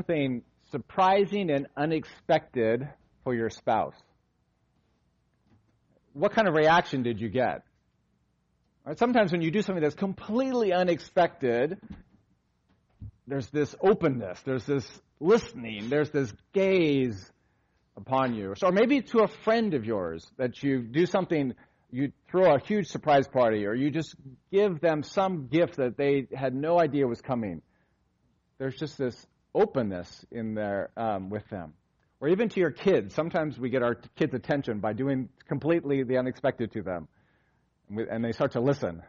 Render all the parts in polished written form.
something surprising and unexpected for your spouse. What kind of reaction did you get? Right? Sometimes when you do something that's completely unexpected, there's this openness, there's this listening, there's this gaze upon you. Or maybe to a friend of yours that you do something, you throw a huge surprise party, or you just give them some gift that they had no idea was coming. There's just this openness in there with them. Or even to your kids. Sometimes we get our kids' attention by doing completely the unexpected to them. And they start to listen.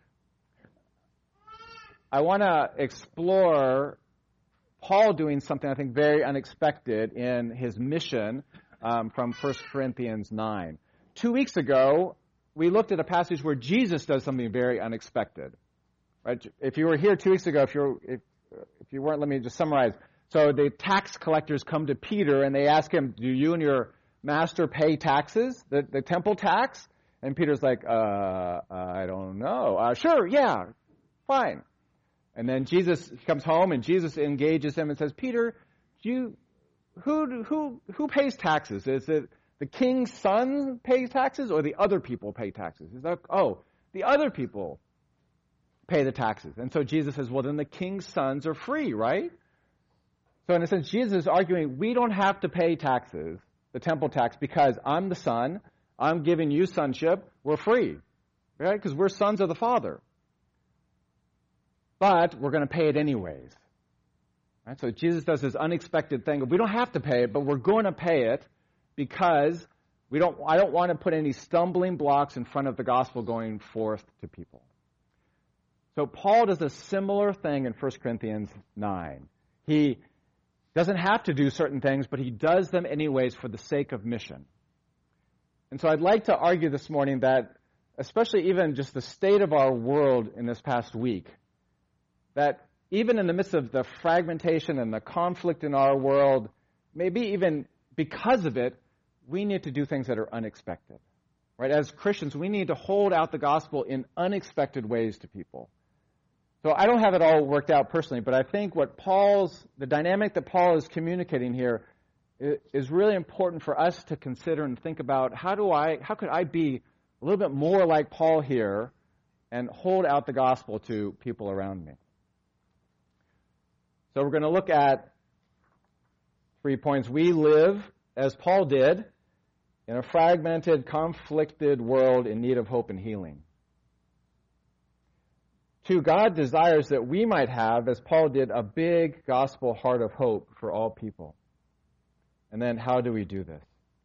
I want to explore Paul doing something I think very unexpected in his mission from 1 Corinthians 9. 2 weeks ago, we looked at a passage where Jesus does something very unexpected. Right? If you were here 2 weeks ago, if you weren't, let me just summarize. So the tax collectors come to Peter and they ask him, do you and your master pay taxes, the temple tax? And Peter's like, I don't know. Sure, yeah, fine. And then Jesus comes home and Jesus engages him and says, Peter, who pays taxes? Is it the king's son pays taxes or the other people pay taxes? He's like, the other people pay the taxes. And so Jesus says, well, then the king's sons are free, right? So in a sense, Jesus is arguing we don't have to pay taxes, the temple tax, because I'm the son, I'm giving you sonship, we're free, right? Because we're sons of the Father. But we're going to pay it anyways. Right? So Jesus does this unexpected thing. We don't have to pay it, but we're going to pay it because I don't want to put any stumbling blocks in front of the gospel going forth to people. So Paul does a similar thing in 1 Corinthians 9. He doesn't have to do certain things, but he does them anyways for the sake of mission. And so I'd like to argue this morning that, especially even just the state of our world in this past week, that even in the midst of the fragmentation and the conflict in our world, maybe even because of it, we need to do things that are unexpected. Right? As Christians, we need to hold out the gospel in unexpected ways to people. So I don't have it all worked out personally, but I think the dynamic that Paul is communicating here is really important for us to consider and think about how could I be a little bit more like Paul here and hold out the gospel to people around me. So we're going to look at 3 points. We live, as Paul did, in a fragmented, conflicted world in need of hope and healing. 2, God desires that we might have, as Paul did, a big gospel heart of hope for all people. And then how do we do this?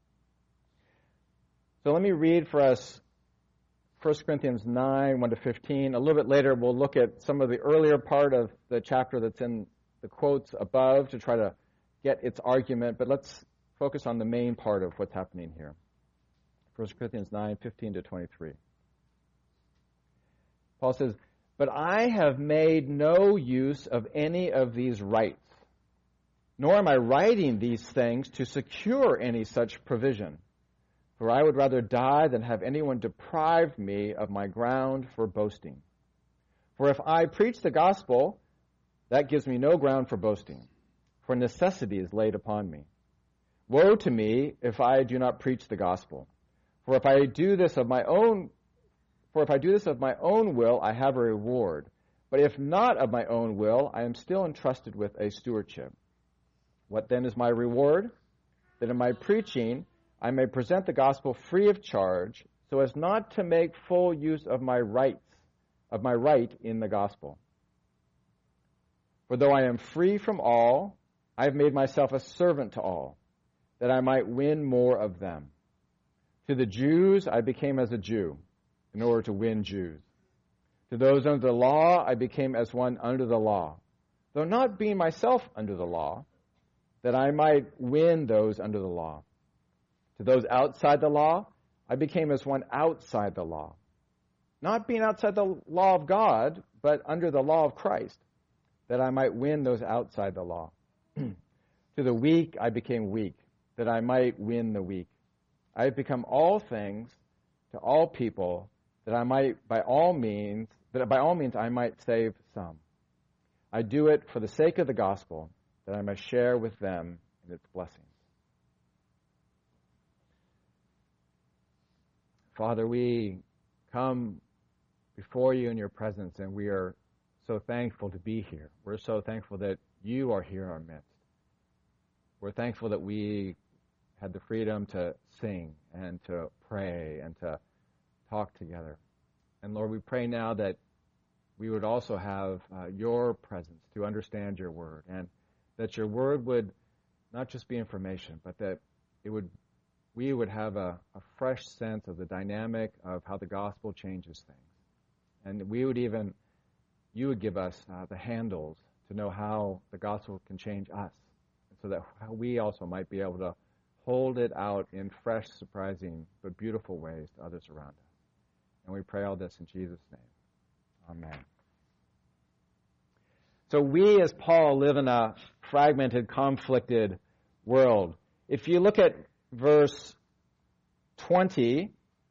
So let me read for us 1 Corinthians 9, 1-15. A little bit later, we'll look at some of the earlier part of the chapter that's in the quotes above to try to get its argument. But let's focus on the main part of what's happening here. 1 Corinthians 9, 15-23. Paul says, but I have made no use of any of these rights, nor am I writing these things to secure any such provision. For I would rather die than have anyone deprive me of my ground for boasting. For if I preach the gospel, that gives me no ground for boasting, for necessity is laid upon me. Woe to me if I do not preach the gospel. For if I do this of my own will, I have a reward. But if not of my own will, I am still entrusted with a stewardship. What then is my reward? That in my preaching I may present the gospel free of charge, so as not to make full use of my right in the gospel. For though I am free from all, I have made myself a servant to all, that I might win more of them. To the Jews I became as a Jew, in order to win Jews. To those under the law I became as one under the law, though not being myself under the law, that I might win those under the law. To those outside the law I became as one outside the law, not being outside the law of God, but under the law of Christ, that I might win those outside the law. To the weak I became weak, that I might win the weak. I have become all things to all people, that I might by all means I might save some. I do it for the sake of the gospel, that I may share with them in its blessings. Father, we come before you in your presence, and we are so thankful to be here. We're so thankful that you are here in our midst. We're thankful that we had the freedom to sing and to pray and to talk together. And Lord, we pray now that we would also have your presence to understand your word, and that your word would not just be information, but that we would have a fresh sense of the dynamic of how the gospel changes things. And you would give us the handles to know how the gospel can change us, so that we also might be able to hold it out in fresh, surprising, but beautiful ways to others around us. And we pray all this in Jesus' name. Amen. So we, as Paul, live in a fragmented, conflicted world. If you look at verse 20,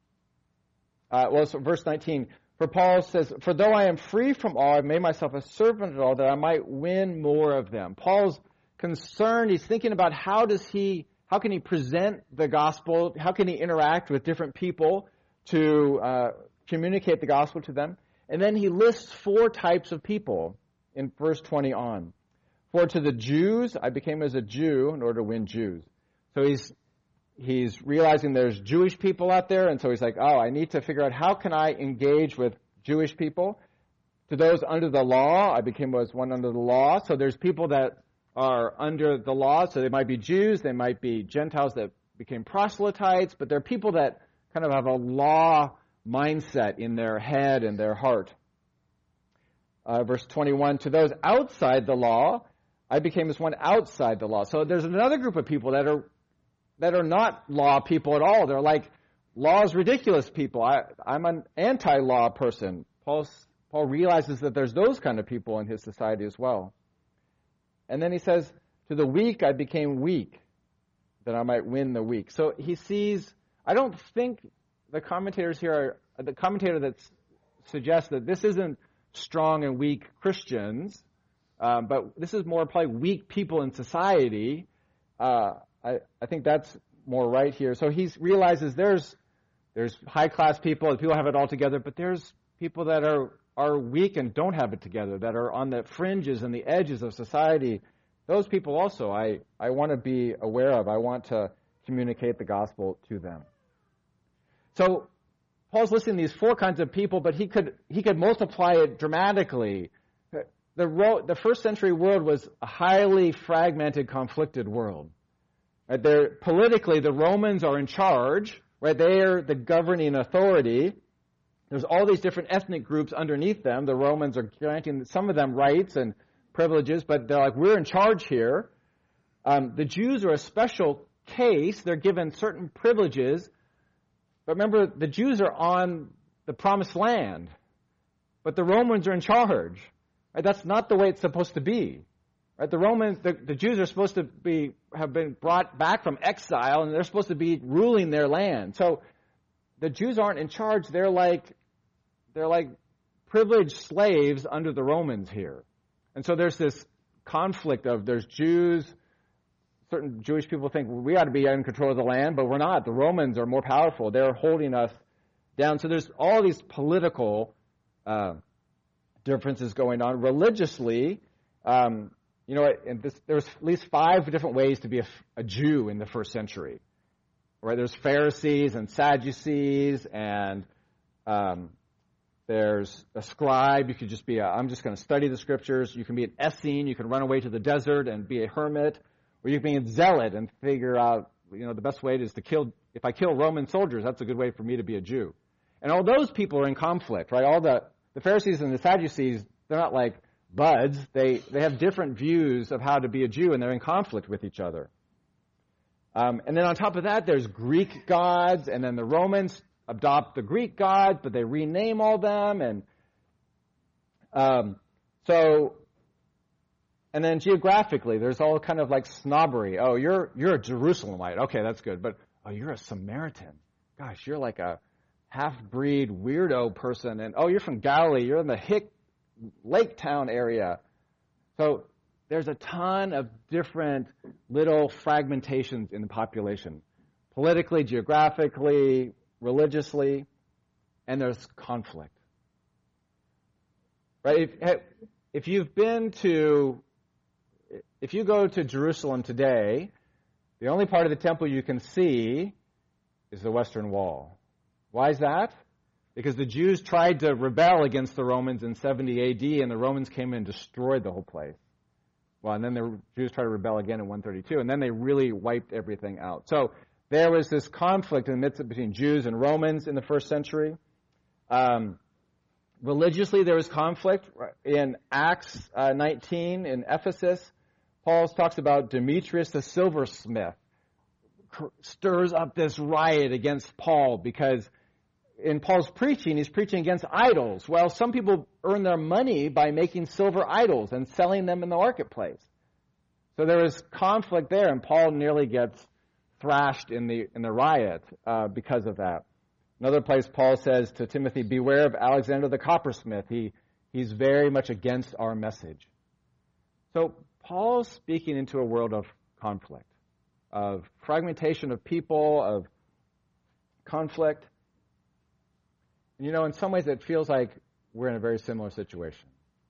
verse 19, for Paul says, "For though I am free from all, I've made myself a servant of all, that I might win more of them." Paul's concerned. He's thinking about how can he present the gospel? How can he interact with different people to communicate the gospel to them? And then he lists 4 types of people in verse 20 on. "For to the Jews, I became as a Jew in order to win Jews." So he's realizing there's Jewish people out there, and so he's like, I need to figure out how can I engage with Jewish people. To those under the law, I became as one under the law. So there's people that are under the law, so they might be Jews, they might be Gentiles that became proselytes, but they're people that kind of have a law mindset in their head and their heart. Verse 21, "To those outside the law, I became as one outside the law." So there's another group of people that are not law people at all. They're like, law is ridiculous people. I'm an anti-law person. Paul realizes that there's those kind of people in his society as well. And then he says, "To the weak I became weak, that I might win the weak." So he sees, I don't think the commentator that suggests that this isn't strong and weak Christians, but this is more probably weak people in society. I think that's more right here. So he realizes there's high-class people, and people have it all together, but there's people that are weak and don't have it together, that are on the fringes and the edges of society. Those people also I want to be aware of. I want to communicate the gospel to them. So Paul's listing these 4 kinds of people, but he could multiply it dramatically. The first century world was a highly fragmented, conflicted world. Right? Politically, the Romans are in charge. Right? They are the governing authority. There's all these different ethnic groups underneath them. The Romans are granting some of them rights and privileges, but they're like, we're in charge here. The Jews are a special case. They're given certain privileges. But remember, the Jews are on the promised land, but the Romans are in charge. Right? That's not the way it's supposed to be. Right? The Jews are supposed to have been brought back from exile, and they're supposed to be ruling their land. So the Jews aren't in charge. They're like privileged slaves under the Romans here. And so there's this conflict of there's Jews. Certain Jewish people think we ought to be in control of the land, but we're not. The Romans are more powerful. They're holding us down. So there's all these political differences going on. Religiously, there's at least 5 different ways to be a Jew in the first century. Right? There's Pharisees and Sadducees, and there's a scribe. You could just be I'm just going to study the scriptures. You can be an Essene. You can run away to the desert and be a hermit. Or you can be a zealot and figure out, the best way is to if I kill Roman soldiers, that's a good way for me to be a Jew. And all those people are in conflict, right? All the Pharisees and the Sadducees, they're not like buds. They have different views of how to be a Jew, and they're in conflict with each other. And then on top of that, there's Greek gods, and then the Romans adopt the Greek gods, but they rename all them. And and then geographically, there's all kind of like snobbery. Oh, you're a Jerusalemite. Okay, that's good. But, you're a Samaritan. Gosh, you're like a half-breed weirdo person. And, you're from Galilee. You're in the Hick Lake Town area. So there's a ton of different little fragmentations in the population, politically, geographically, religiously, and there's conflict. Right? If you go to Jerusalem today, the only part of the temple you can see is the Western Wall. Why is that? Because the Jews tried to rebel against the Romans in 70 AD, and the Romans came in and destroyed the whole place. Well, and then the Jews tried to rebel again in 132, and then they really wiped everything out. So there was this conflict in the midst between Jews and Romans in the first century. Religiously, there was conflict. In Acts 19 in Ephesus, Paul talks about Demetrius the silversmith stirs up this riot against Paul because in Paul's preaching, he's preaching against idols. Well, some people earn their money by making silver idols and selling them in the marketplace. So there was conflict there, and Paul nearly gets thrashed in the riot because of that. Another place, Paul says to Timothy, "Beware of Alexander the coppersmith. He's very much against our message." So Paul's speaking into a world of conflict, of fragmentation of people, of conflict. In some ways it feels like we're in a very similar situation.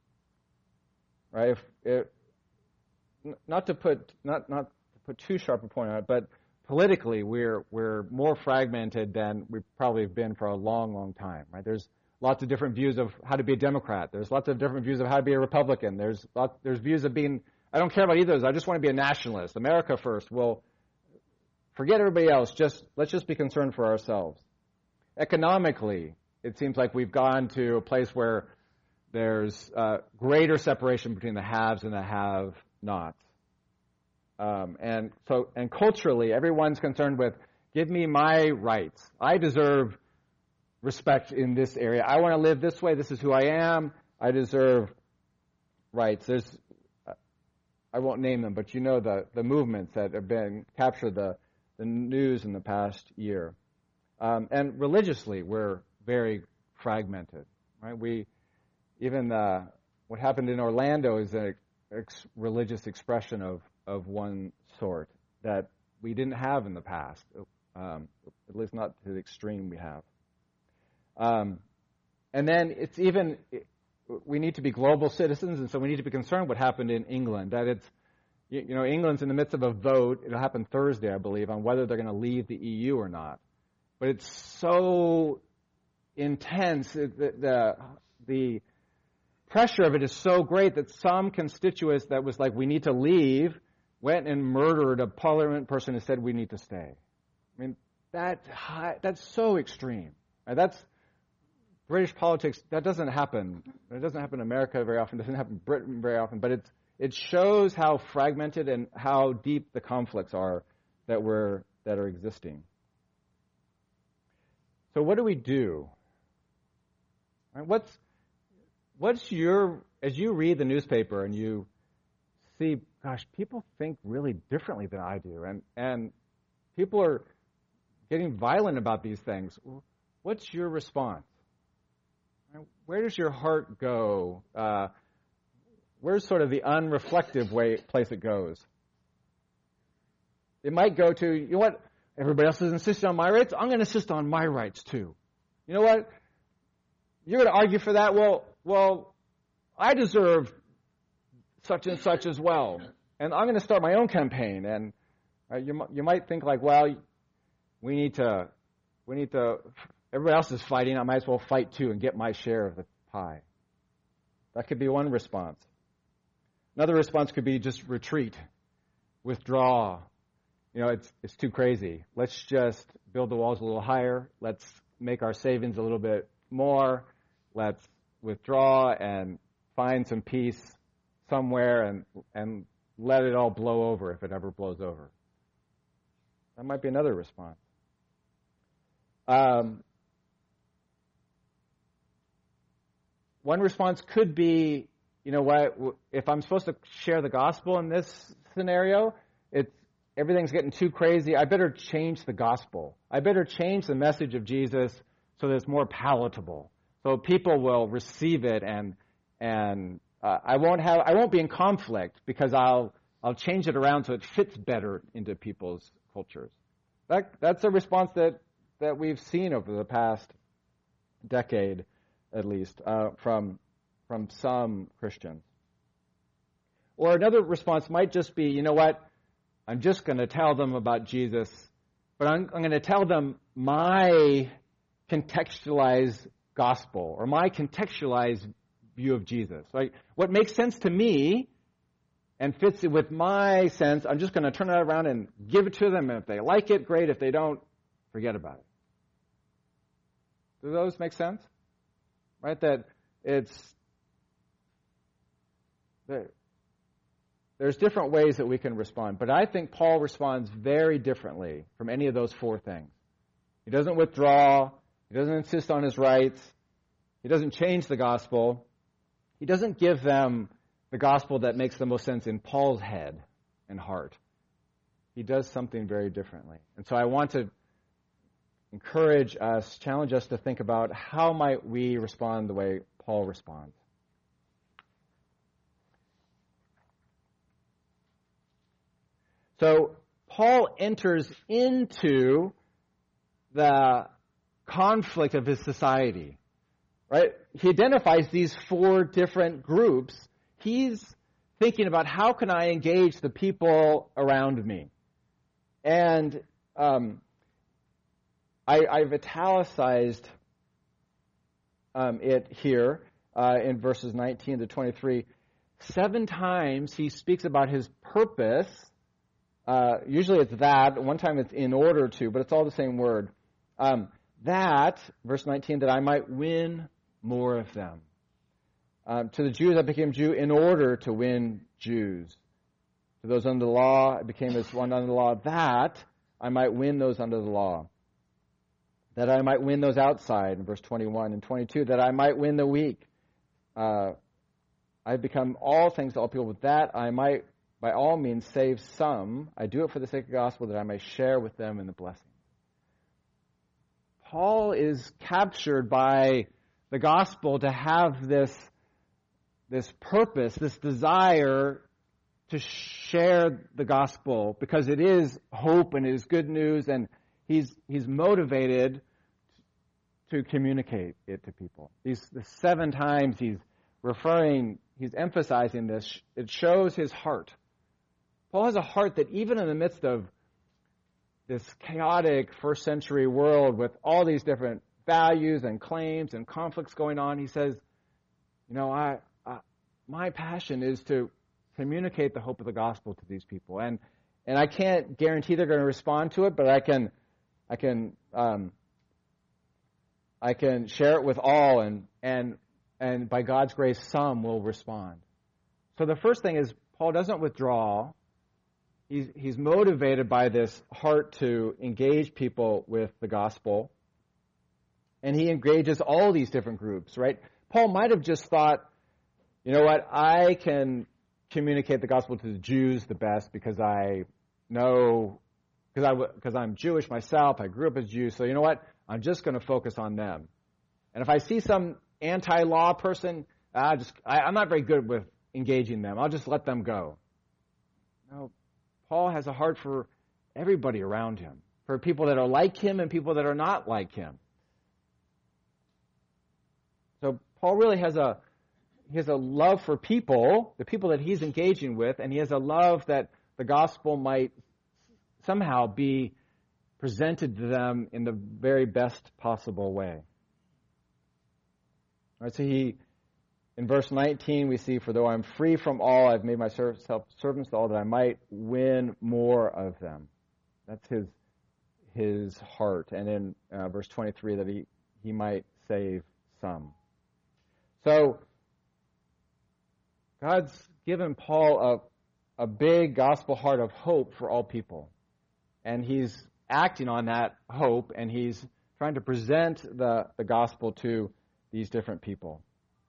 Right? Not to put too sharp a point on it, but politically we're more fragmented than we probably have been for a long, long time. Right? There's lots of different views of how to be a Democrat. There's lots of different views of how to be a Republican. There's views of being, I don't care about either of those. I just want to be a nationalist. America first. Well, forget everybody else. Let's just be concerned for ourselves. Economically, it seems like we've gone to a place where there's greater separation between the haves and the have-nots. And culturally, everyone's concerned with, give me my rights. I deserve respect in this area. I want to live this way. This is who I am. I deserve rights. I won't name them, but the movements that have been captured the news in the past year. And religiously, we're very fragmented, right? What happened in Orlando is a religious expression of one sort that we didn't have in the past, at least not to the extreme we have. And then we need to be global citizens, and so we need to be concerned what happened in England. That England's in the midst of a vote. It'll happen Thursday, I believe, on whether they're going to leave the EU or not. But it's so intense. The pressure of it is so great that some constituents that was like, we need to leave, went and murdered a parliament person who said we need to stay. I mean, that's so extreme. That's British politics. That doesn't happen. It doesn't happen in America very often. It doesn't happen in Britain very often. But it shows how fragmented and how deep the conflicts are that are existing. So what do we do? Right, as you read the newspaper and you see, gosh, people think really differently than I do, and people are getting violent about these things. What's your response? Where does your heart go? Where's sort of the unreflective place it goes? It might go to, you know what? Everybody else is insisting on my rights. I'm going to insist on my rights too. You know what? You're going to argue for that. Well, I deserve such and such as well, and I'm going to start my own campaign. And you might think like, well, we need to. Everybody else is fighting. I might as well fight too and get my share of the pie. That could be one response. Another response could be just retreat, withdraw. It's too crazy. Let's just build the walls a little higher. Let's make our savings a little bit more. Let's withdraw and find some peace somewhere and let it all blow over if it ever blows over. That might be another response. One response could be, if I'm supposed to share the gospel in this scenario, everything's getting too crazy. I better change the gospel. I better change the message of Jesus so that it's more palatable, so people will receive it and I won't be in conflict because I'll change it around so it fits better into people's cultures. That's a response that we've seen over the past decade, at least, from some Christians. Or another response might just be, you know what, I'm just going to tell them about Jesus, but I'm going to tell them my contextualized gospel or my contextualized view of Jesus. Right? What makes sense to me and fits with my sense, I'm just going to turn it around and give it to them. And if they like it, great. If they don't, forget about it. Do those make sense? Right? That there's different ways that we can respond. But I think Paul responds very differently from any of those four things. He doesn't withdraw. He doesn't insist on his rights. He doesn't change the gospel. He doesn't give them the gospel that makes the most sense in Paul's head and heart. He does something very differently. And so I want to encourage us, challenge us to think about how might we respond the way Paul responds. So Paul enters into the conflict of his society, right? He identifies these four different groups. He's thinking about how can I engage the people around me. And I've italicized it here in verses 19 to 23. 7 times he speaks about his purpose. Usually it's that. One time it's in order to, but it's all the same word. That, verse 19, that I might win more of them. To the Jews I became Jew in order to win Jews. To those under the law I became as one under the law, that I might win those under the law. That I might win those outside, in verse 21 and 22, that I might win the weak. I've become all things to all people, with that I might by all means save some. I do it for the sake of the gospel, that I may share with them in the blessing. Paul is captured by the gospel to have this purpose, this desire to share the gospel, because it is hope and it is good news, and he's motivated to communicate it to people. The 7 times he's emphasizing this. It shows his heart. Paul has a heart that even in the midst of this chaotic first century world with all these different values and claims and conflicts going on, he says, you know, my passion is to communicate the hope of the gospel to these people. And I can't guarantee they're going to respond to it, but I can share it with all, and by God's grace, some will respond. So the first thing is Paul doesn't withdraw. He's motivated by this heart to engage people with the gospel, and he engages all these different groups, right? Paul might have just thought, you know what, I can communicate the gospel to the Jews the best because I know, because I'm Jewish myself, I grew up as a Jew, so you know what, I'm just going to focus on them. And if I see some anti-law person, I'm not very good with engaging them. I'll just let them go. No, Paul has a heart for everybody around him, for people that are like him and people that are not like him. So Paul really has a love for people, the people that he's engaging with, and he has a love that the gospel might somehow be presented to them in the very best possible way. All right, so in verse 19, we see, for though I'm free from all, I've made myself servants to all, that I might win more of them. That's his heart. And in verse 23, that he might save some. So God's given Paul a big gospel heart of hope for all people. And he's acting on that hope, and he's trying to present the gospel to these different people.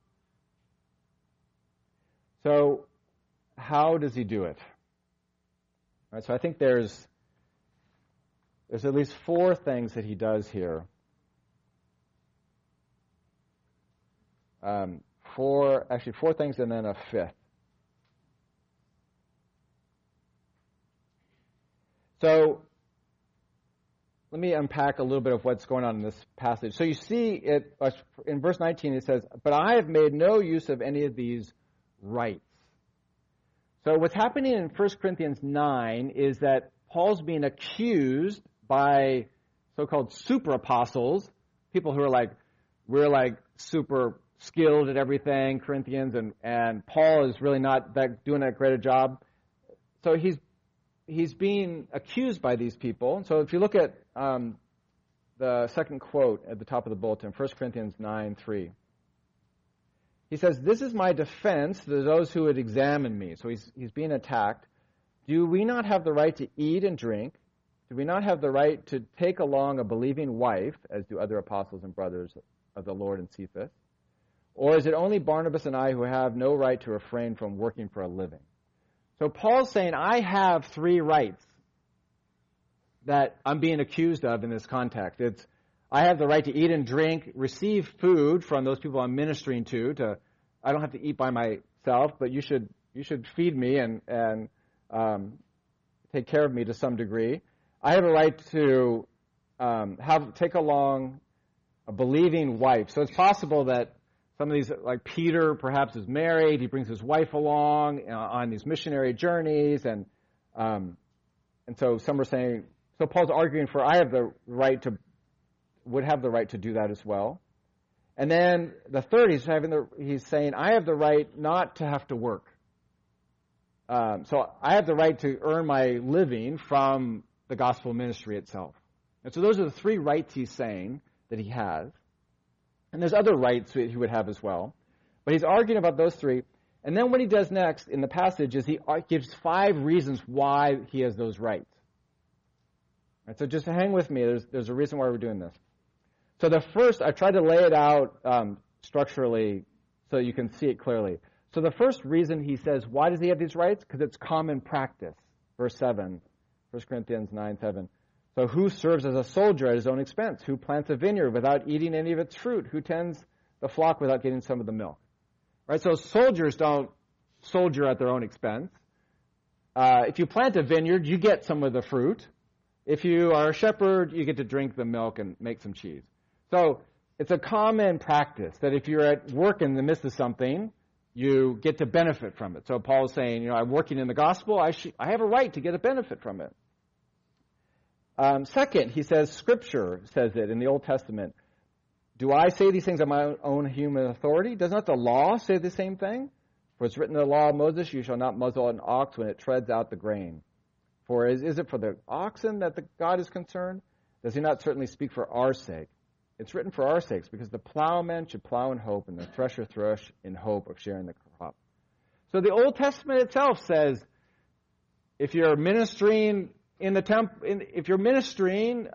So how does he do it? All right, so I think there's at least 4 things that he does here. four things and then a fifth. So let me unpack a little bit of what's going on in this passage. So you see it in verse 19, it says, "But I have made no use of any of these rights." So what's happening in 1 Corinthians 9 is that Paul's being accused by so-called super apostles, people who are like, we're like super skilled at everything, Corinthians, and Paul is really not doing that great a job. So he's being accused by these people. So if you look at the second quote at the top of the bulletin, 1 Corinthians 9:3, he says, "This is my defense to those who would examine me." So he's being attacked. "Do we not have the right to eat and drink? Do we not have the right to take along a believing wife, as do other apostles and brothers of the Lord in Cephas? Or is it only Barnabas and I who have no right to refrain from working for a living?" So Paul's saying, I have 3 rights that I'm being accused of in this context. I have the right to eat and drink, receive food from those people I'm ministering to I don't have to eat by myself, but you should feed me and take care of me to some degree. I have a right to take along a believing wife. So it's possible that some of these, like Peter, perhaps is married. He brings his wife along on these missionary journeys, and so some are saying. So Paul's arguing for I have the right to, would have the right to do that as well. And then the third, he's saying I have the right not to have to work. So I have the right to earn my living from the gospel ministry itself. And so those are the 3 rights he's saying that he has. And there's other rights that he would have as well. But he's arguing about those 3. And then what he does next in the passage is he gives 5 reasons why he has those rights. Right, so just hang with me. There's a reason why we're doing this. So the first, I tried to lay it out structurally so you can see it clearly. So the first reason he says, why does he have these rights? Because it's common practice. Verse 7, 1 Corinthians 9:7. "So who serves as a soldier at his own expense? Who plants a vineyard without eating any of its fruit? Who tends the flock without getting some of the milk?" Right? So soldiers don't soldier at their own expense. If you plant a vineyard, you get some of the fruit. If you are a shepherd, you get to drink the milk and make some cheese. So it's a common practice that if you're at work in the midst of something, you get to benefit from it. So Paul's saying, I'm working in the gospel. I have a right to get a benefit from it. Second, he says, Scripture says it in the Old Testament. "Do I say these things on my own human authority? Does not the law say the same thing? For it's written in the law of Moses, you shall not muzzle an ox when it treads out the grain. For is it for the oxen that God is concerned? Does he not certainly speak for our sake? It's written for our sakes, because the plowman should plow in hope, and the thresher thresh in hope of sharing the crop." So the Old Testament itself says, if you're ministering in the temple, if you're ministering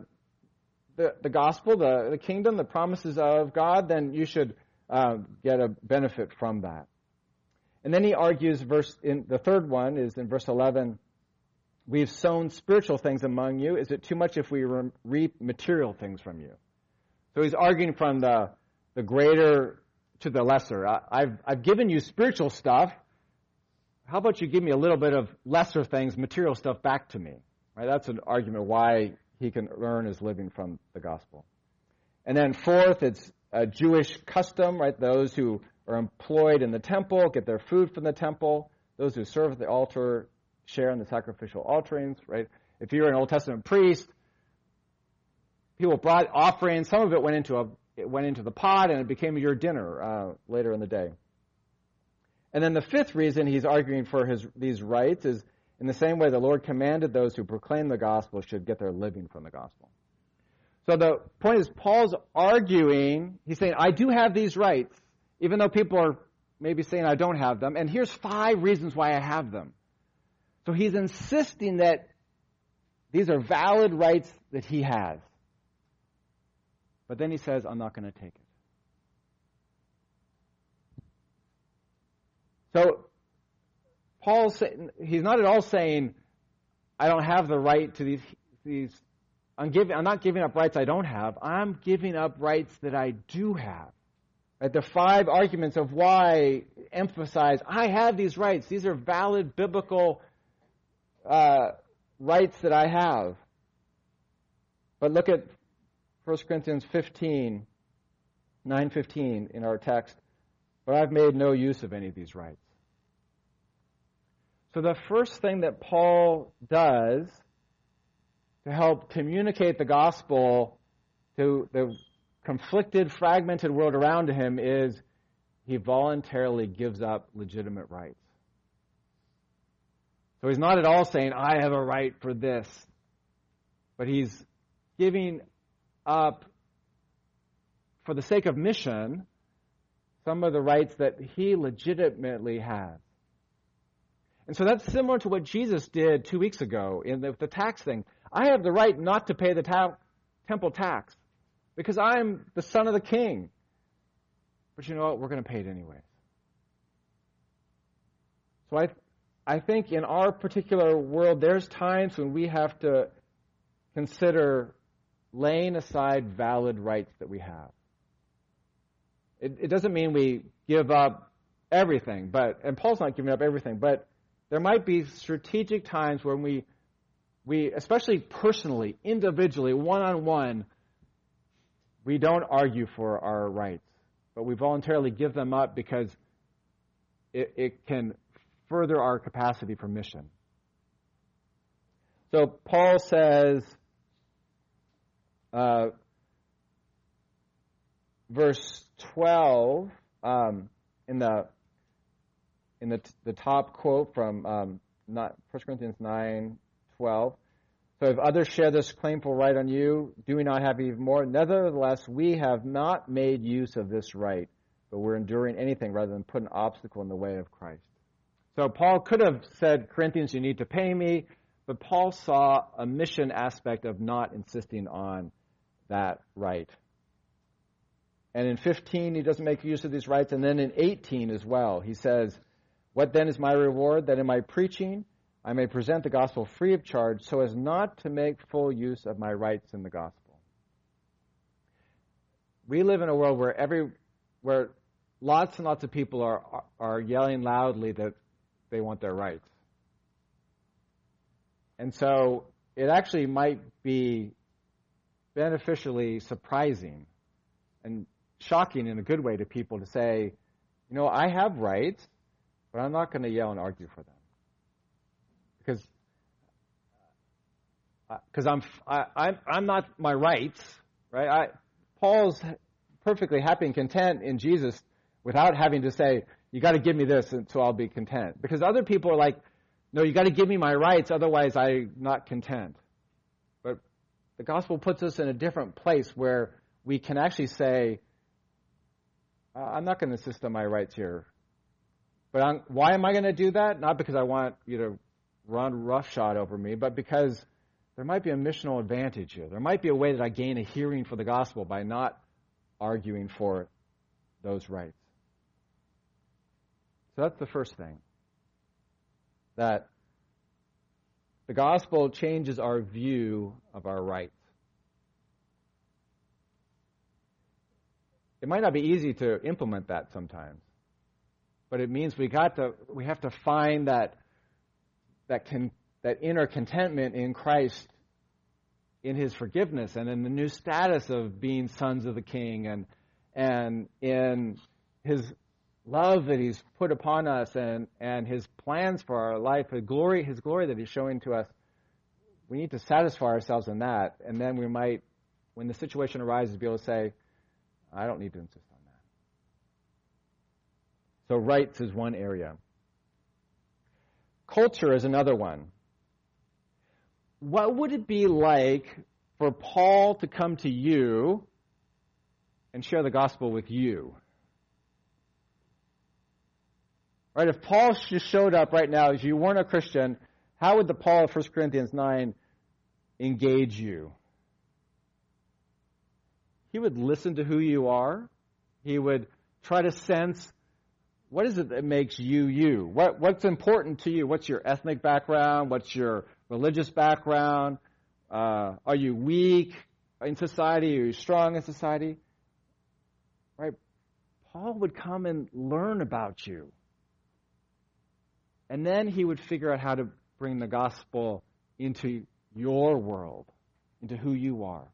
the gospel, the kingdom, the promises of God, then you should get a benefit from that. And then he argues, the third one is in verse 11, "We've sown spiritual things among you. Is it too much if we reap material things from you?" So he's arguing from the greater to the lesser. I've given you spiritual stuff. How about you give me a little bit of lesser things, material stuff, back to me? Right? That's an argument why he can earn his living from the gospel. And then fourth, it's a Jewish custom, right? Those who are employed in the temple get their food from the temple. Those who serve at the altar share in the sacrificial offerings, right? If you're an Old Testament priest, people brought offerings. Some of it went into the pot, and it became your dinner later in the day. And then the fifth reason he's arguing for these rights is in the same way the Lord commanded those who proclaim the gospel should get their living from the gospel. So the point is, Paul's arguing, he's saying, I do have these rights, even though people are maybe saying I don't have them, and here's 5 reasons why I have them. So he's insisting that these are valid rights that he has. But then he says, I'm not going to take it. So he's not at all saying, I don't have the right to these. I'm not giving up rights I don't have. I'm giving up rights that I do have. Right? The 5 arguments of why emphasize, I have these rights. These are valid biblical rights that I have. But look at 1 Corinthians 9:15 in our text. But I've made no use of any of these rights. So the first thing that Paul does to help communicate the gospel to the conflicted, fragmented world around him is he voluntarily gives up legitimate rights. So he's not at all saying, I have a right for this. But he's giving up, for the sake of mission, some of the rights that he legitimately has. And so that's similar to what Jesus did 2 weeks ago in the tax thing. I have the right not to pay the temple tax because I'm the son of the king. But you know what? We're going to pay it anyway. So I think in our particular world, there's times when we have to consider laying aside valid rights that we have. It doesn't mean we give up everything, and Paul's not giving up everything, but there might be strategic times when we, especially personally, individually, one-on-one, we don't argue for our rights, but we voluntarily give them up because it can further our capacity for mission. So Paul says, verse 12, in the top quote from 1 Corinthians 9:12. So if others share this claimful right on you, do we not have even more? Nevertheless, we have not made use of this right, but we're enduring anything rather than put an obstacle in the way of Christ. So Paul could have said, Corinthians, you need to pay me, but Paul saw a mission aspect of not insisting on that right. And in 15, he doesn't make use of these rights. And then in 18 as well, he says, what then is my reward? That in my preaching I may present the gospel free of charge so as not to make full use of my rights in the gospel. We live in a world where lots and lots of people are yelling loudly that they want their rights. And so it actually might be beneficially surprising and shocking in a good way to people to say, you know, I have rights, but I'm not going to yell and argue for them. Because I'm not my rights, right? Paul's perfectly happy and content in Jesus without having to say, you got to give me this and so I'll be content. Because other people are like, no, you got to give me my rights, otherwise I'm not content. But the gospel puts us in a different place where we can actually say, I'm not going to insist on my rights here. But why am I going to do that? Not because I want you to run roughshod over me, but because there might be a missional advantage here. There might be a way that I gain a hearing for the gospel by not arguing for those rights. So that's the first thing. That the gospel changes our view of our rights. It might not be easy to implement that sometimes, but it means we have to find that inner contentment in Christ, in His forgiveness, and in the new status of being sons of the King, and in His love that He's put upon us, and His plans for our life, His glory that He's showing to us. We need to satisfy ourselves in that, and then we might, when the situation arises, be able to say, I don't need to insist on that. So rights is one area. Culture is another one. What would it be like for Paul to come to you and share the gospel with you? Right? If Paul just showed up right now, if you weren't a Christian, how would the Paul of 1 Corinthians 9 engage you? He would listen to who you are. He would try to sense, what is it that makes you you? What's important to you? What's your ethnic background? What's your religious background? Are you weak in society? Are you strong in society? Right? Paul would come and learn about you. And then he would figure out how to bring the gospel into your world, into who you are.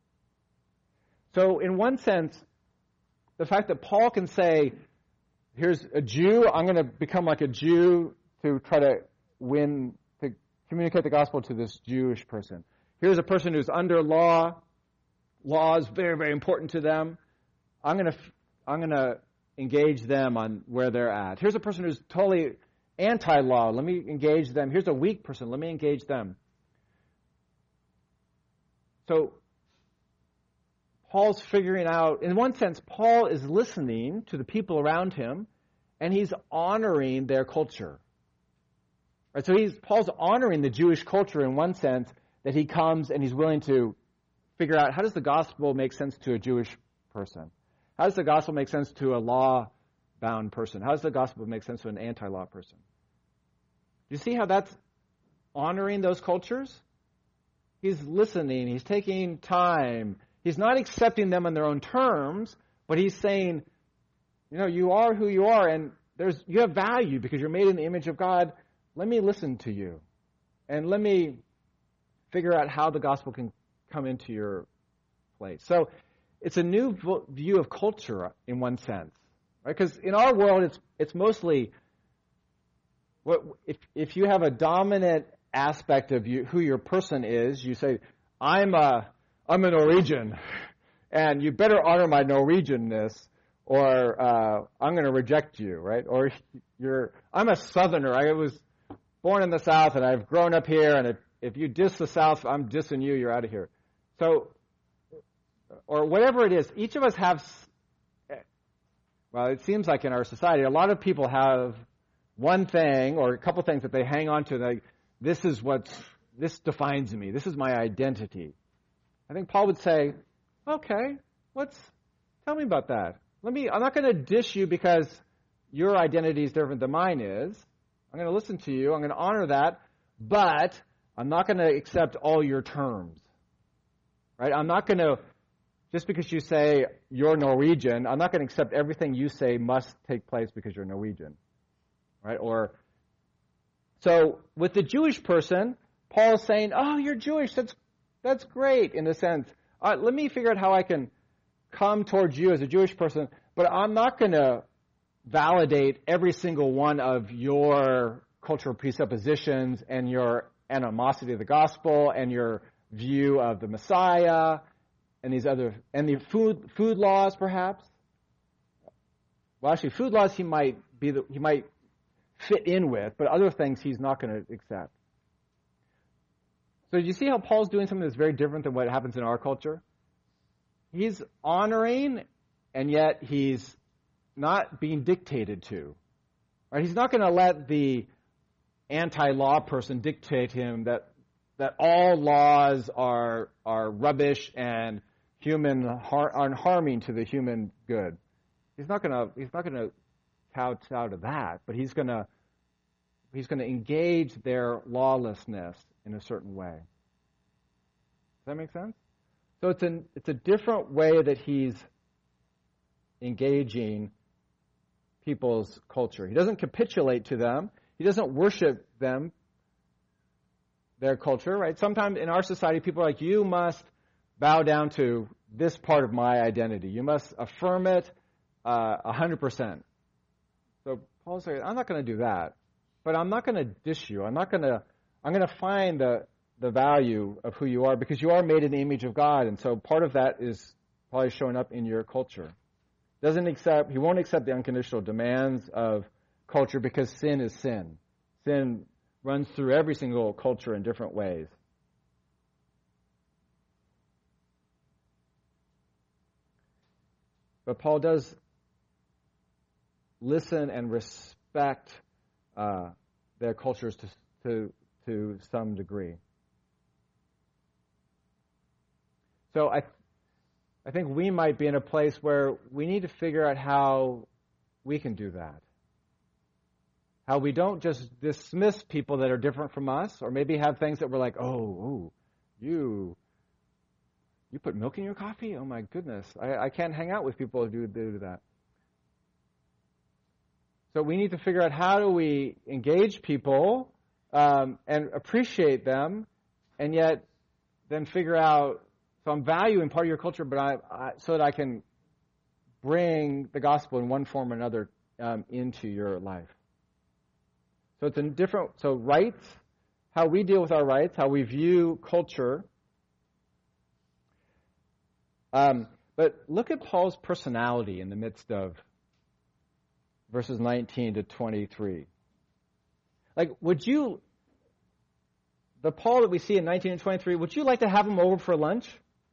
So in one sense, the fact that Paul can say, here's a Jew, I'm going to become like a Jew to try to communicate the gospel to this Jewish person. Here's a person who's under law. Law is very, very important to them. I'm going to engage them on where they're at. Here's a person who's totally anti-law. Let me engage them. Here's a weak person. Let me engage them. So Paul's figuring out, in one sense, Paul is listening to the people around him, and he's honoring their culture. Right? So Paul's honoring the Jewish culture in one sense, that he comes and he's willing to figure out, how does the gospel make sense to a Jewish person? How does the gospel make sense to a law-bound person? How does the gospel make sense to an anti-law person? Do you see how that's honoring those cultures? He's listening. He's taking time. He's not accepting them on their own terms, but he's saying, you are who you are, and you have value because you're made in the image of God. Let me listen to you, and let me figure out how the gospel can come into your place. So it's a new view of culture in one sense, right? Because in our world, it's mostly if you have a dominant aspect of who your person is, you say, I'm a Norwegian, and you better honor my Norwegianness, or I'm going to reject you, right? Or I'm a Southerner. I was born in the South, and I've grown up here, and if you diss the South, I'm dissing you. You're out of here. So, or whatever it is, each of us have. Well, it seems like in our society, a lot of people have one thing or a couple things that they hang on to. Like, this defines me. This is my identity. I think Paul would say, okay, tell me about that. I'm not going to dish you because your identity is different than mine is. I'm going to listen to you. I'm going to honor that, but I'm not going to accept all your terms. Right? I'm not going to, just because you say you're Norwegian, I'm not going to accept everything you say must take place because you're Norwegian. Right? So with the Jewish person, Paul is saying, oh, you're Jewish. That's great in a sense. Let me figure out how I can come towards you as a Jewish person, but I'm not going to validate every single one of your cultural presuppositions and your animosity of the gospel and your view of the Messiah and the food laws perhaps. Well, actually, food laws he might fit in with, but other things he's not going to accept. So do you see how Paul's doing something that's very different than what happens in our culture? He's honoring, and yet he's not being dictated to. Right? He's not going to let the anti-law person dictate him that all laws are rubbish and harming to the human good. He's not going to kowtow to that, but he's going to engage their lawlessness in a certain way. Does that make sense? So it's a different way that he's engaging people's culture. He doesn't capitulate to them. He doesn't worship them, their culture, right? Sometimes in our society, people are like, you must bow down to this part of my identity. You must affirm it 100%. So Paul's saying, I'm not going to do that, but I'm not going to dish you. I'm going to find the value of who you are because you are made in the image of God, and so part of that is probably showing up in your culture. He won't accept the unconditional demands of culture because sin is sin. Sin runs through every single culture in different ways. But Paul does listen and respect their cultures to some degree. So I think we might be in a place where we need to figure out how we can do that. How we don't just dismiss people that are different from us, or maybe have things that we're like, oh, you put milk in your coffee? Oh my goodness, I can't hang out with people who do that. So we need to figure out how do we engage people and appreciate them, and yet then figure out, so I'm valuing part of your culture, but so that I can bring the gospel in one form or another into your life. So it's so rights, how we deal with our rights, how we view culture. But look at Paul's personality in the midst of verses 19 to 23. Like, the Paul that we see in 19 and 23, would you like to have him over for lunch?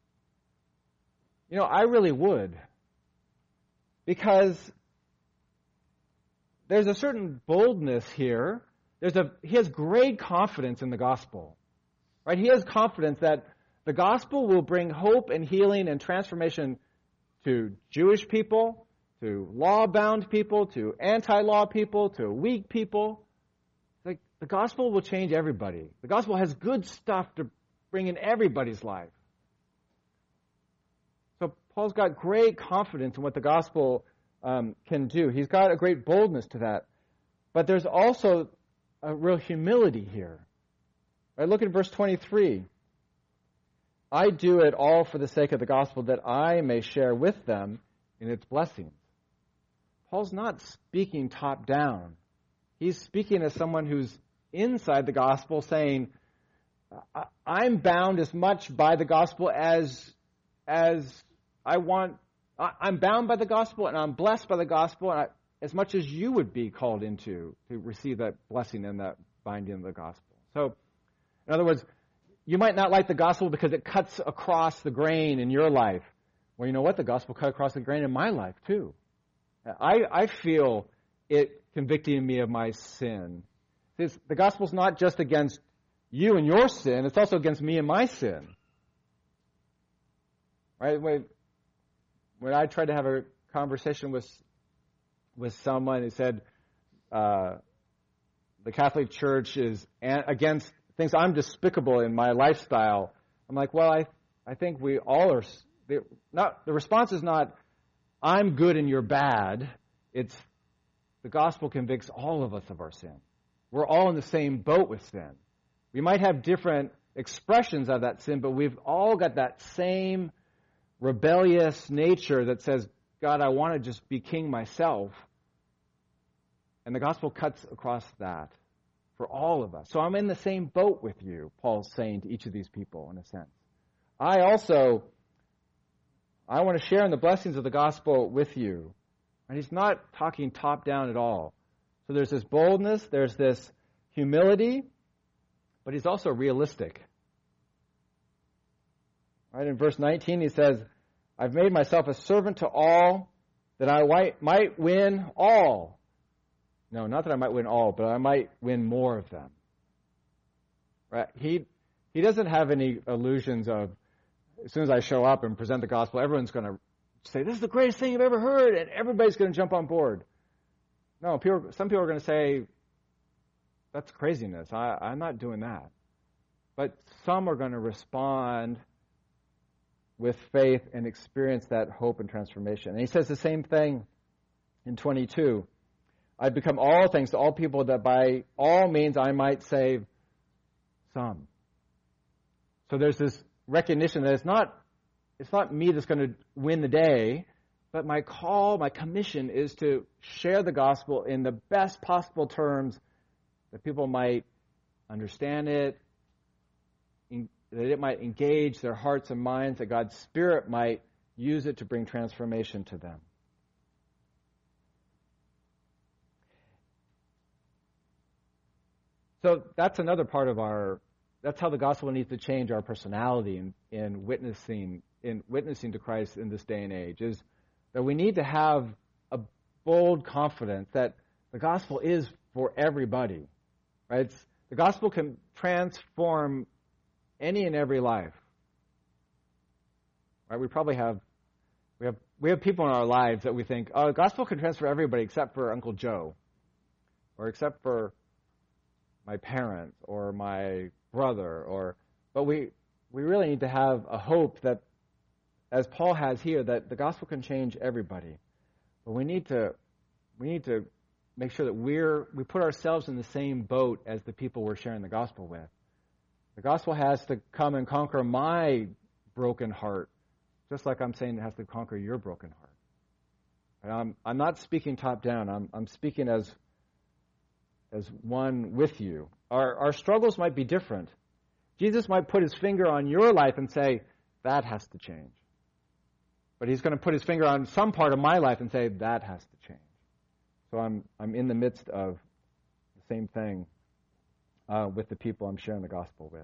I really would. Because there's a certain boldness here. He has great confidence in the gospel. Right? He has confidence that the gospel will bring hope and healing and transformation to Jewish people, to law-bound people, to anti-law people, to weak people. Like, the gospel will change everybody. The gospel has good stuff to bring in everybody's life. So Paul's got great confidence in what the gospel can do. He's got a great boldness to that. But there's also a real humility here. Right? Look at verse 23. I do it all for the sake of the gospel, that I may share with them in its blessings. Paul's not speaking top down. He's speaking as someone who's inside the gospel, saying, I'm bound as much by the gospel as I want. I'm bound by the gospel, and I'm blessed by the gospel, and as much as you would be called into to receive that blessing and that binding of the gospel. So, in other words, you might not like the gospel because it cuts across the grain in your life. Well, you know what? The gospel cut across the grain in my life, too. I feel it convicting me of my sin. The gospel's not just against you and your sin, it's also against me and my sin. Right? When I tried to have a conversation with someone who said the Catholic Church is against things I'm despicable in my lifestyle, I'm like, well, I think we all are. The response is not, I'm good and you're bad. It's the gospel convicts all of us of our sin. We're all in the same boat with sin. We might have different expressions of that sin, but we've all got that same rebellious nature that says, God, I want to just be king myself. And the gospel cuts across that for all of us. So I'm in the same boat with you, Paul's saying to each of these people, in a sense. I want to share in the blessings of the gospel with you. And he's not talking top down at all. So there's this boldness, there's this humility, but he's also realistic. Right, in verse 19 he says, I've made myself a servant to all, that I might win all. No, not that I might win all, but I might win more of them. Right? He doesn't have any illusions of, as soon as I show up and present the gospel, everyone's going to say, this is the greatest thing you've ever heard, and everybody's going to jump on board. No, some people are going to say, that's craziness. I'm not doing that. But some are going to respond with faith and experience that hope and transformation. And he says the same thing in 22. I've become all things to all people, that by all means I might save some. So there's this recognition that it's not me that's going to win the day, but my call, my commission is to share the gospel in the best possible terms that people might understand it, that it might engage their hearts and minds, that God's Spirit might use it to bring transformation to them. So that's another part of that's how the gospel needs to change our personality in witnessing to Christ in this day and age, is that we need to have a bold confidence that the gospel is for everybody. Right? The gospel can transform any and every life. Right? We have people in our lives that we think, oh, the gospel can transfer everybody except for Uncle Joe, or except for my parents or my brother, but we really need to have a hope that, as Paul has here, that the gospel can change everybody. But we need to make sure that we put ourselves in the same boat as the people we're sharing the gospel with. The gospel has to come and conquer my broken heart, just like I'm saying it has to conquer your broken heart. And I'm not speaking top down. I'm speaking as one with you. Our struggles might be different. Jesus might put his finger on your life and say, that has to change. But he's going to put his finger on some part of my life and say, that has to change. So I'm in the midst of the same thing with the people I'm sharing the gospel with.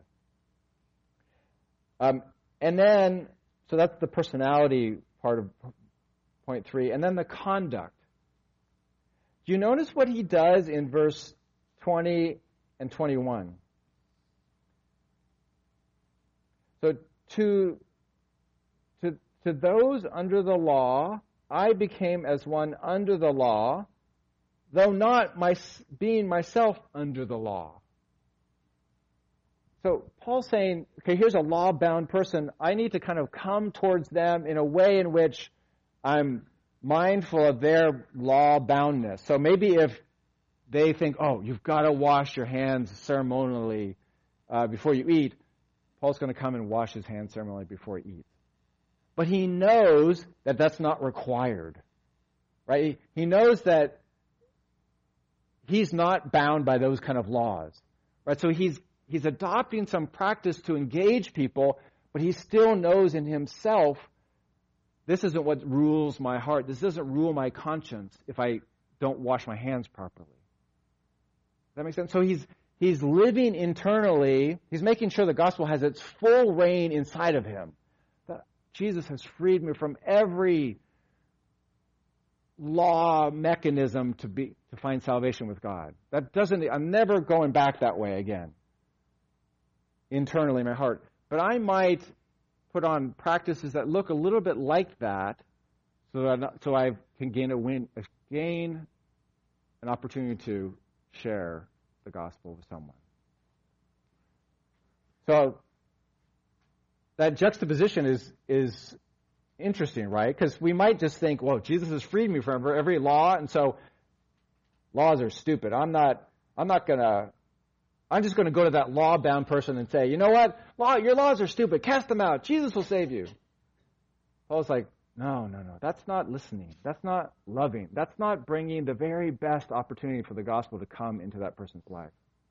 And then, so that's the personality part of point 3. And then the conduct. Do you notice what he does in verse 20 and 21? So to those under the law, I became as one under the law, though not being myself under the law. So Paul's saying, okay, here's a law-bound person. I need to kind of come towards them in a way in which I'm mindful of their law-boundness. So maybe if they think, oh, you've got to wash your hands ceremonially before you eat, Paul's going to come and wash his hands ceremonially before he eats. But he knows that that's not required, right? He knows that he's not bound by those kind of laws, right? So he's adopting some practice to engage people, but he still knows in himself, this isn't what rules my heart. This doesn't rule my conscience if I don't wash my hands properly. Does that make sense? So he's living internally. He's making sure the gospel has its full reign inside of him. That Jesus has freed me from every law mechanism to find salvation with God. I'm never going back that way again. Internally in my heart. But I might put on practices that look a little bit like that so I can gain an opportunity to share the gospel with someone. So that juxtaposition is interesting, right? Because we might just think, well, Jesus has freed me from every law, and so laws are stupid. I'm just going to go to that law-bound person and say, you know what? Your laws are stupid. Cast them out. Jesus will save you. Paul's like, no. That's not listening. That's not loving. That's not bringing the very best opportunity for the gospel to come into that person's life.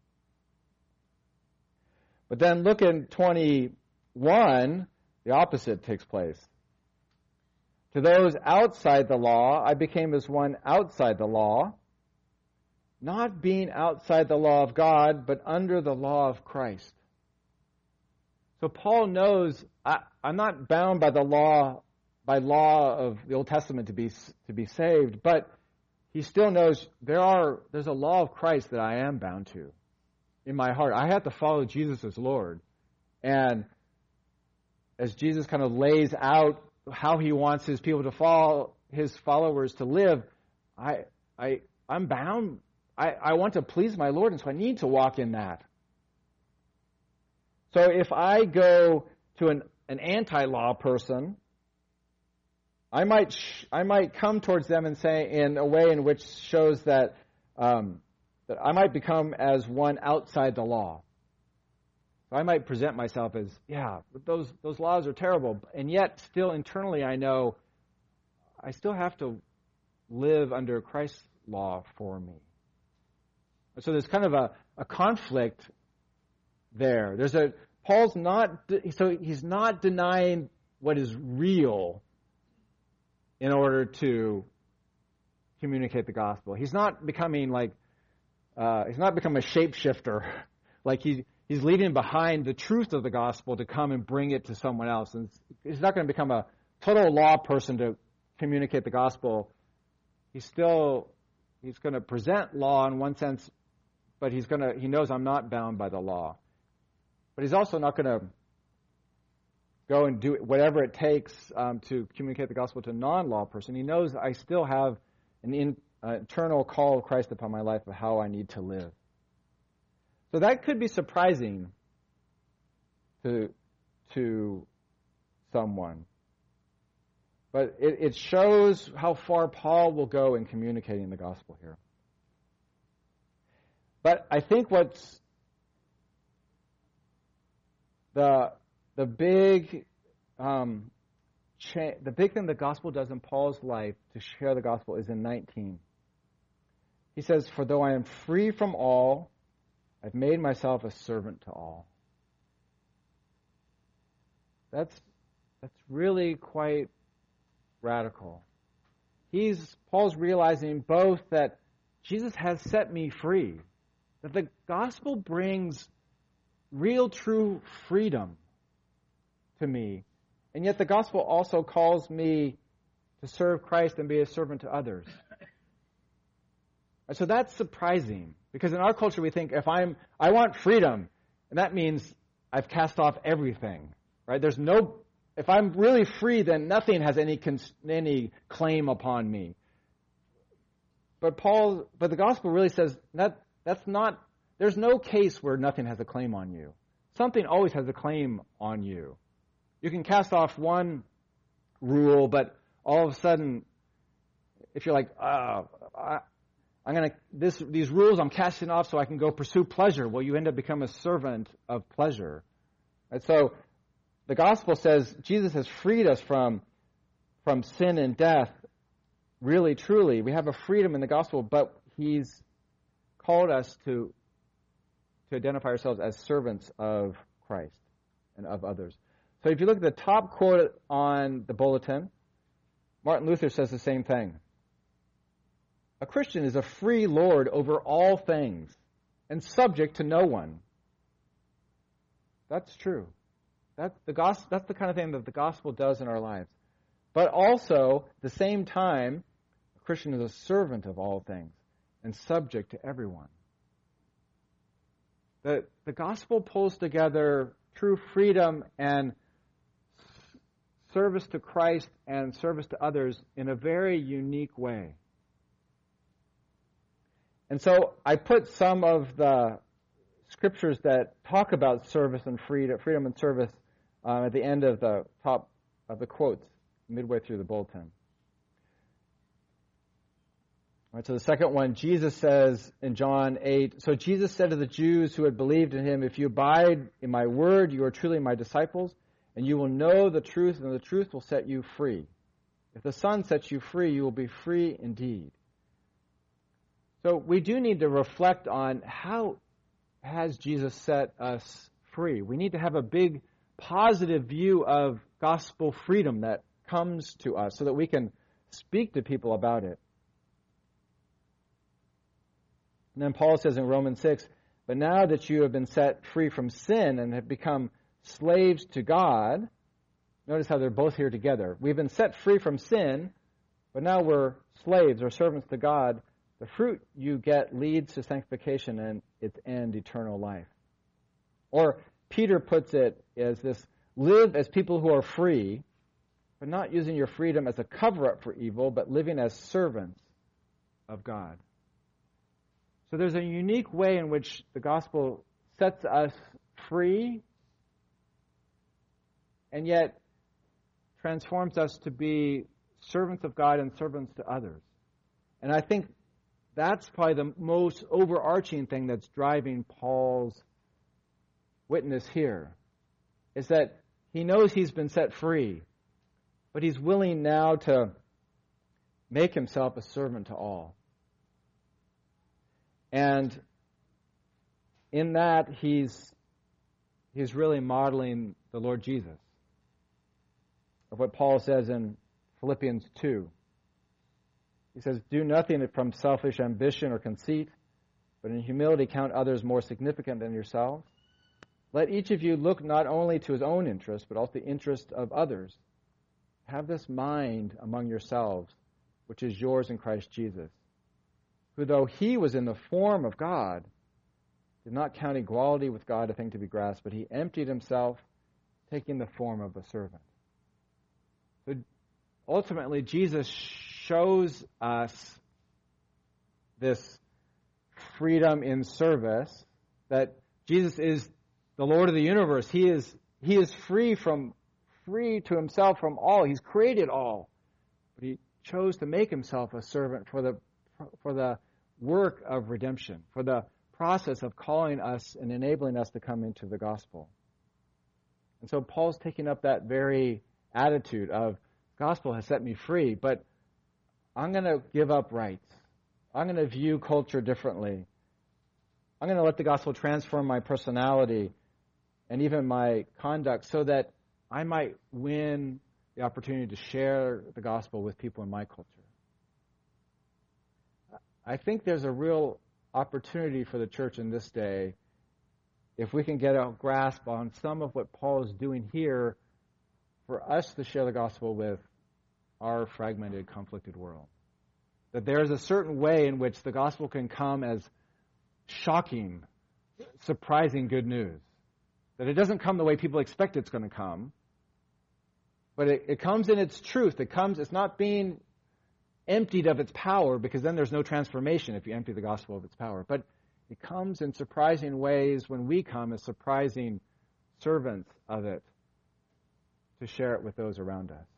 But then look in 21, the opposite takes place. To those outside the law, I became as one outside the law, not being outside the law of God, but under the law of Christ. So Paul knows I'm not bound by law of the Old Testament to be saved, but he still knows there's a law of Christ that I am bound to in my heart. I have to follow Jesus as Lord. And as Jesus kind of lays out how he wants his people to follow, his followers to live, I'm bound. I want to please my Lord, and so I need to walk in that. So if I go to an anti-law person, I might come towards them and say in a way in which shows that I might become as one outside the law. So I might present myself as, those laws are terrible, and yet still internally I know I still have to live under Christ's law for me. So there's kind of a conflict there. He's not denying what is real in order to communicate the gospel. He's not becoming he's not becoming a shapeshifter. Like he's leaving behind the truth of the gospel to come and bring it to someone else. And he's not going to become a total law person to communicate the gospel. He's going to present law in one sense, but he knows I'm not bound by the law. But he's also not going to go and do whatever it takes to communicate the gospel to a non-law person. He knows I still have an eternal call of Christ upon my life of how I need to live. So that could be surprising to someone. But it shows how far Paul will go in communicating the gospel here. But I think what's the big the big thing the gospel does in Paul's life to share the gospel is in 19. He says, "For though I am free from all, I've made myself a servant to all." That's really quite radical. Paul's realizing both that Jesus has set me free, that the gospel brings real, true freedom to me, and yet the gospel also calls me to serve Christ and be a servant to others. And so that's surprising, because in our culture we think I want freedom, and that means I've cast off everything, right? If I'm really free, then nothing has any claim upon me. But the gospel really says that's not. There's no case where nothing has a claim on you. Something always has a claim on you. You can cast off one rule, but all of a sudden, if you're like, these rules I'm casting off so I can go pursue pleasure, well, you end up becoming a servant of pleasure. And so the gospel says Jesus has freed us from sin and death, really, truly. We have a freedom in the gospel, but he's called us to identify ourselves as servants of Christ and of others. So if you look at the top quote on the bulletin, Martin Luther says the same thing. A Christian is a free lord over all things and subject to no one. That's true. That's the kind of thing that the gospel does in our lives. But also, at the same time, a Christian is a servant of all things and subject to everyone. The gospel pulls together true freedom and service to Christ and service to others in a very unique way. And so I put some of the scriptures that talk about service and freedom and service at the end of the top of the quotes, midway through the bulletin. All right, so the second one, Jesus says in John 8, "So Jesus said to the Jews who had believed in him, 'If you abide in my word, you are truly my disciples, and you will know the truth, and the truth will set you free. If the Son sets you free, you will be free indeed.'" So we do need to reflect on how has Jesus set us free. We need to have a big positive view of gospel freedom that comes to us so that we can speak to people about it. And then Paul says in Romans 6, "But now that you have been set free from sin and have become slaves to God," notice how they're both here together. We've been set free from sin, but now we're slaves or servants to God. The fruit you get leads to sanctification and its end, eternal life. Or Peter puts it as this: live as people who are free, but not using your freedom as a cover-up for evil, but living as servants of God. So there's a unique way in which the gospel sets us free and yet transforms us to be servants of God and servants to others. And I think that's probably the most overarching thing that's driving Paul's witness here, is that he knows he's been set free, but he's willing now to make himself a servant to all. And in that, he's really modeling the Lord Jesus, of what Paul says in Philippians 2. He says, "Do nothing from selfish ambition or conceit, but in humility count others more significant than yourselves. Let each of you look not only to his own interest, but also the interest of others. Have this mind among yourselves, which is yours in Christ Jesus, who though he was in the form of God, did not count equality with God a thing to be grasped, but he emptied himself, taking the form of a servant." So ultimately, Jesus shows us this freedom in service, that Jesus is the Lord of the universe. He is free to himself from all. He's created all. But he chose to make himself a servant for the work of redemption, for the process of calling us and enabling us to come into the gospel. And so Paul's taking up that very attitude of, gospel has set me free, but I'm going to give up rights. I'm going to view culture differently. I'm going to let the gospel transform my personality and even my conduct so that I might win the opportunity to share the gospel with people in my culture. I think there's a real opportunity for the church in this day if we can get a grasp on some of what Paul is doing here for us to share the gospel with our fragmented, conflicted world. That there is a certain way in which the gospel can come as shocking, surprising good news. That it doesn't come the way people expect it's going to come, but it comes in its truth. It's not being emptied of its power, because then there's no transformation if you empty the gospel of its power. But it comes in surprising ways when we come as surprising servants of it to share it with those around us.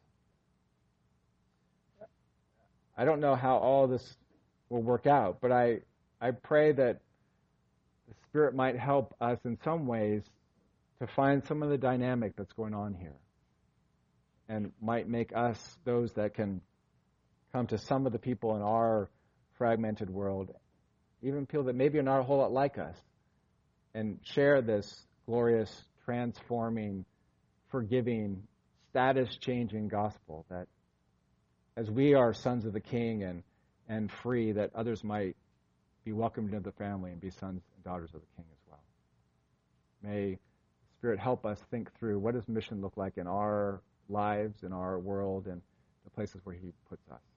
I don't know how all this will work out, but I pray that the Spirit might help us in some ways to find some of the dynamic that's going on here, and might make us those that can come to some of the people in our fragmented world, even people that maybe are not a whole lot like us, and share this glorious, transforming, forgiving, status-changing gospel, that as we are sons of the King and free, that others might be welcomed into the family and be sons and daughters of the King as well. May the Spirit help us think through, what does mission look like in our lives, in our world, and the places where He puts us.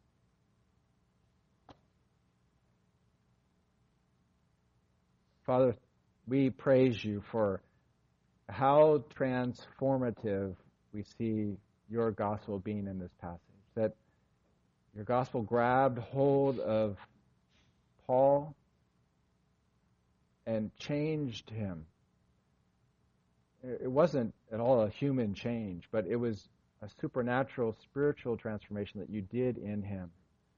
Father, we praise You for how transformative we see Your gospel being in this passage. That Your gospel grabbed hold of Paul and changed him. It wasn't at all a human change, but it was a supernatural, spiritual transformation that You did in him,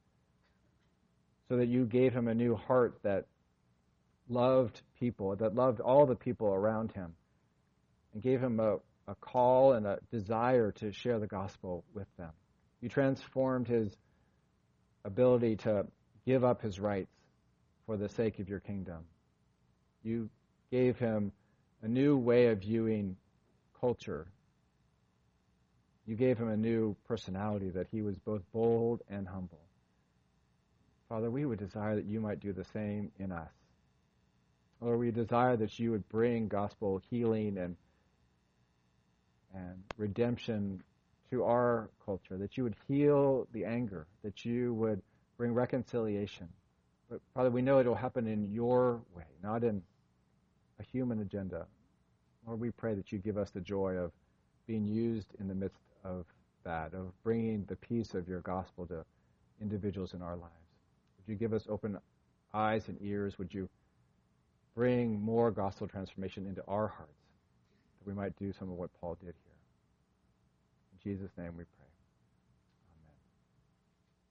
so that You gave him a new heart that loved people, that loved all the people around him, and gave him a call and a desire to share the gospel with them. You transformed his ability to give up his rights for the sake of Your kingdom. You gave him a new way of viewing culture. You gave him a new personality, that he was both bold and humble. Father, we would desire that You might do the same in us. Lord, we desire that You would bring gospel healing and redemption to our culture, that You would heal the anger, that You would bring reconciliation. But Father, we know it will happen in Your way, not in a human agenda. Lord, we pray that You give us the joy of being used in the midst of that, of bringing the peace of Your gospel to individuals in our lives. Would You give us open eyes and ears? Would You bring more gospel transformation into our hearts, that we might do some of what Paul did here? In Jesus' name we pray.